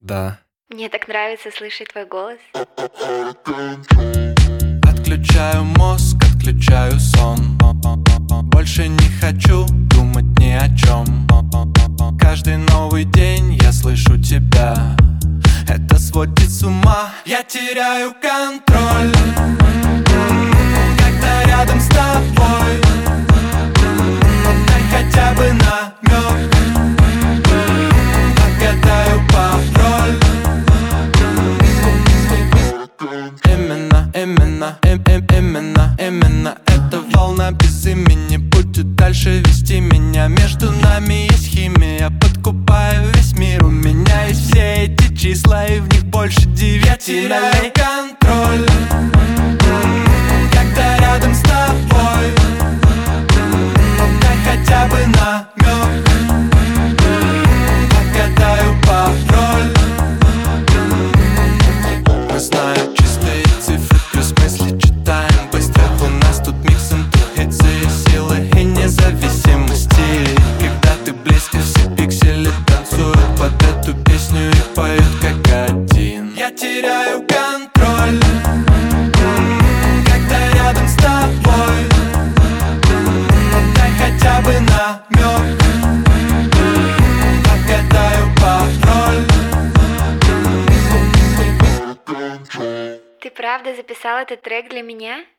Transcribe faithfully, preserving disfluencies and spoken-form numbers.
Да. Мне так нравится слышать твой голос. Отключаю мозг, отключаю сон. Больше не хочу думать ни о чем. Каждый новый день я слышу тебя. Это сводит с ума. Я теряю контроль, когда рядом с тобой. Дай хотя бы намек, отгадаю пароль. Именно, именно, им, им, именно, именно эта волна без имени будет дальше вести меня. Между нами есть химия, подкупаю весь мир. У меня есть все эти числа, и в них больше девяти нолей. Контроль, когда рядом с тобой. Дай хотя бы намек, отгадаю пароль. Мы знаем чистые цифры, плюс мысли читаем быстро. У нас тут микс интуиции, силы и независимости. Когда ты близко, все пиксели танцуют под эту песню и поют как один. Я теряю контроль, когда рядом с тобой. Дай хотя бы намек, отгадаю пароль. Ты правда записал этот трек для меня?